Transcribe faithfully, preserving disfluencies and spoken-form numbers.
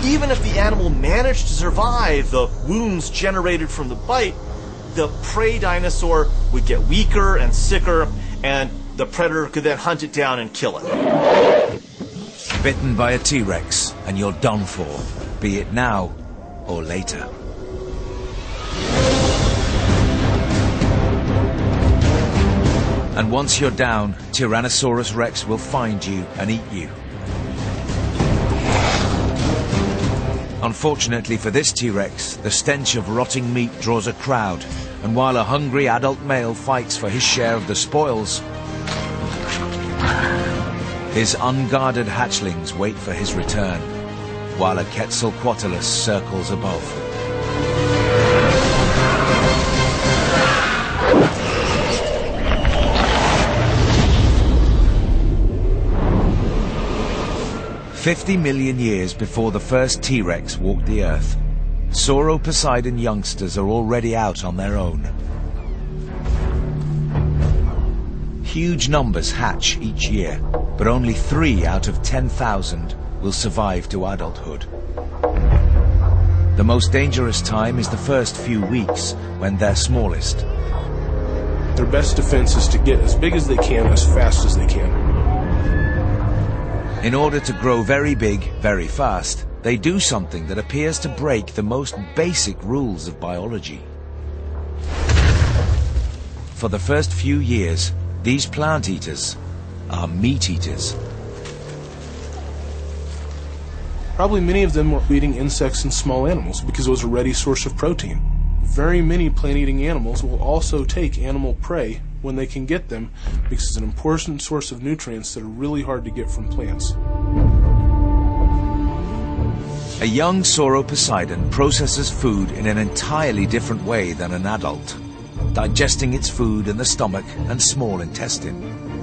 even if the animal managed to survive the wounds generated from the bite, the prey dinosaur would get weaker and sicker, and the predator could then hunt it down and kill it. Bitten by a T-Rex, and you're done for, be it now or later. And once you're down, Tyrannosaurus Rex will find you and eat you. Unfortunately for this T-Rex, the stench of rotting meat draws a crowd, and while a hungry adult male fights for his share of the spoils, his unguarded hatchlings wait for his return, while a Quetzalcoatlus circles above. Fifty million years before the first T-Rex walked the Earth, Sauroposeidon youngsters are already out on their own. Huge numbers hatch each year, but only three out of ten thousand will survive to adulthood. The most dangerous time is the first few weeks, when they're smallest. Their best defense is to get as big as they can, as fast as they can. In order to grow very big, very fast, they do something that appears to break the most basic rules of biology. For the first few years, these plant eaters are meat eaters. Probably many of them were eating insects and small animals because it was a ready source of protein. Very many plant-eating animals will also take animal prey when they can get them because it's an important source of nutrients that are really hard to get from plants. A young Sauroposeidon processes food in an entirely different way than an adult, digesting its food in the stomach and small intestine.